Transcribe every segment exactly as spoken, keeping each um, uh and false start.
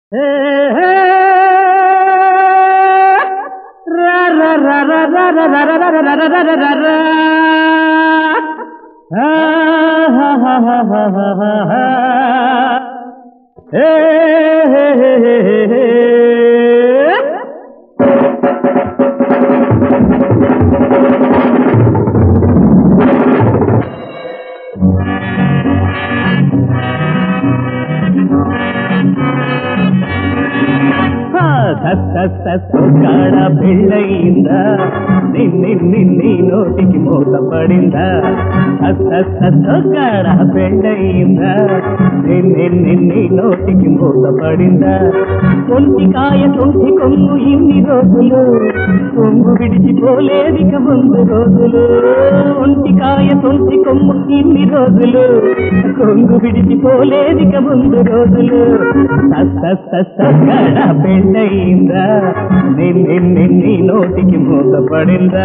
సొగ్గాడ పెళ్ళయిందా నిన్ని నిన్ని నోటికి మూత పడిందా సొగ్గాడ పెళ్ళయిందా నిన్ని నిన్ని నోటికి మూత పడిందా కొంటికాయ తొంటి కొమ్ము ఇన్ని రోజులు కొమ్ము విడిచిపోలేదిక ముందు రోజులు ఒంటికాయ తొంటి కొమ్ము ఇన్ని రోజులు కొంగు విడిచిపోలేదిక ముందు రోజులు సొగ్గాడ పెళ్ళయిందా నిన్ని నిన్ని నోటికి మూత పడిందా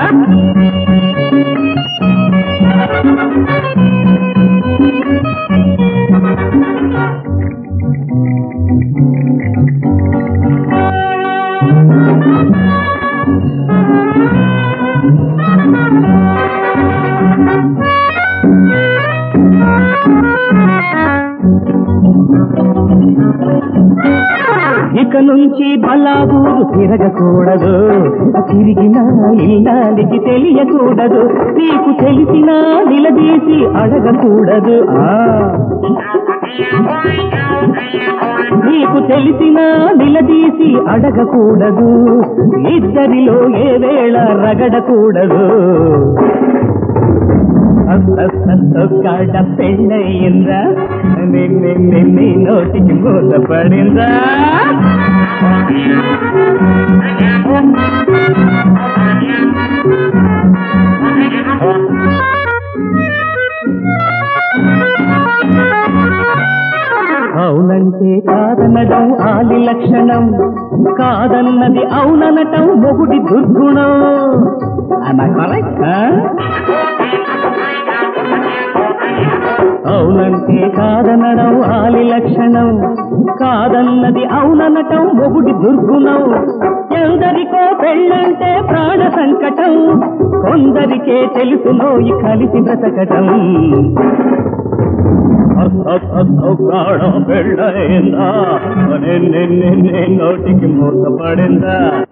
ఇక నుంచి బలాబూరు తిరగకూడదు తిరిగినా ఇల్లాలికి తెలియకూడదు నీకు తెలిసినా నిలదీసి అడగకూడదు నీకు తెలిసినా నిలదీసి అడగకూడదు ఇద్దరిలో ఏ వేళ రగడకూడదు సొగ్గాడ పెళ్ళయిందా నిన్ని నిన్ని నోటికి మూత పడిందా అవునంటే కాదనడం ఆలి లక్షణం కాదన్నది అవుననటం మొగుడి దుర్గుణం అవునంటే కాదనడం ఆలి లక్షణం కాదన్నది అవుననటం మొగుడి దుర్గుణం ఎందరికో పెళ్ళంటే ప్రాణ సంకటం కొందరికే తెలుసునో ఈ కలిసి బ్రతకటం పెళ్ళయిందా నిన్ని నోటికి మూత పడిందా